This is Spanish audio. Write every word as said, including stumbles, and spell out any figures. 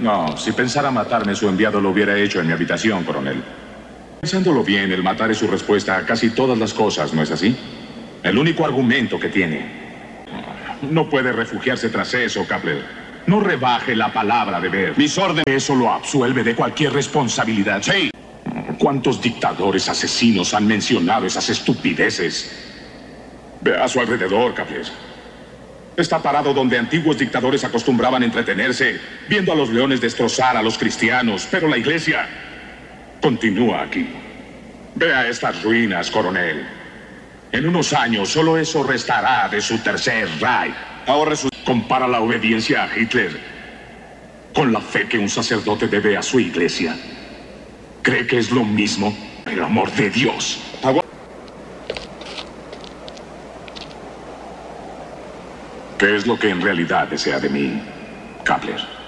No, si pensara matarme, su enviado lo hubiera hecho en mi habitación, coronel. Pensándolo bien, el matar es su respuesta a casi todas las cosas, ¿no es así? El único argumento que tiene. No puede refugiarse tras eso, Kapler. No rebaje la palabra deber. Mis órdenes. Eso lo absuelve de cualquier responsabilidad. Sí. ¿Cuántos dictadores asesinos han mencionado esas estupideces? Ve a su alrededor, Kapler. Está parado donde antiguos dictadores acostumbraban entretenerse, viendo a los leones destrozar a los cristianos, pero la iglesia continúa aquí. Vea estas ruinas, coronel. En unos años solo eso restará de su tercer Reich. Ahora su... compara la obediencia a Hitler con la fe que un sacerdote debe a su iglesia. ¿Cree que es lo mismo? El amor de Dios. ¿Qué es lo que en realidad desea de mí, Kapler?